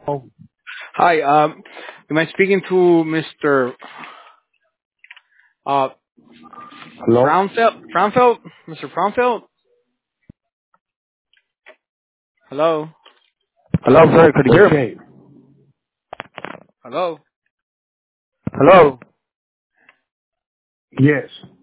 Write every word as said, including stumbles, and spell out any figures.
Oh, Hi, um, am I speaking to Mister Uh, hello? Fraunfeld? Fraunfeld? Mister Fraunfeld? Hello? Hello, sir. Could you hear me? Okay. Hello? Hello? Yes.